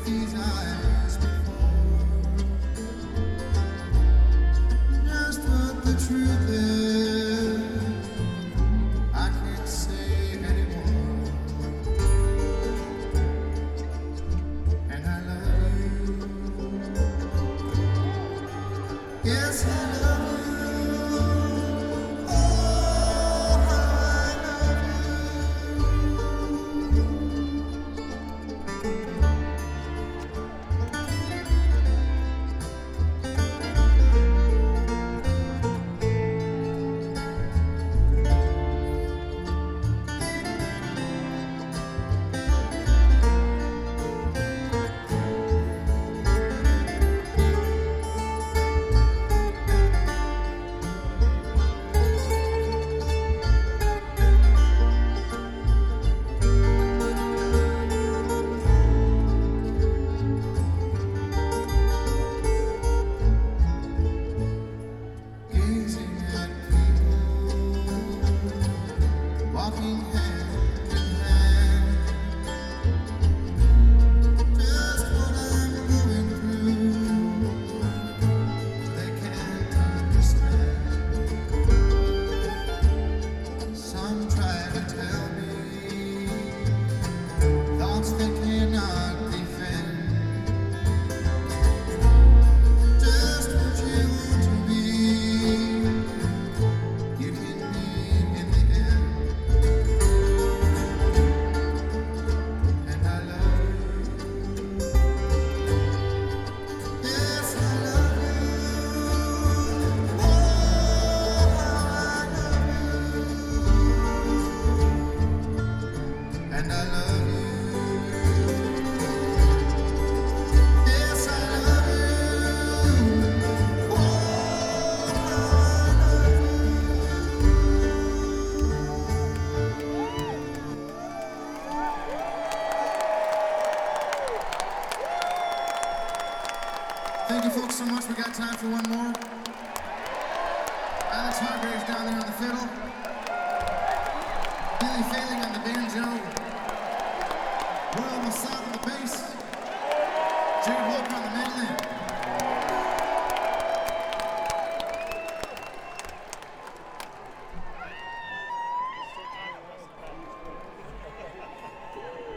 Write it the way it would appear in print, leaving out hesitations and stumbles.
these eyes before. Just what the truth is, I can't say anymore. And I love you. Yes, I love you. They cannot defend just what you want to be. You can be in the end, and I love you. Yes, I love you. Oh, I love you, and I love you. Thank you folks so much. We got time for one more. Alex Hargraves down there on the fiddle. Billy Failing on the banjo. Royal Massad on the bass. Jared Walker on the mandolin.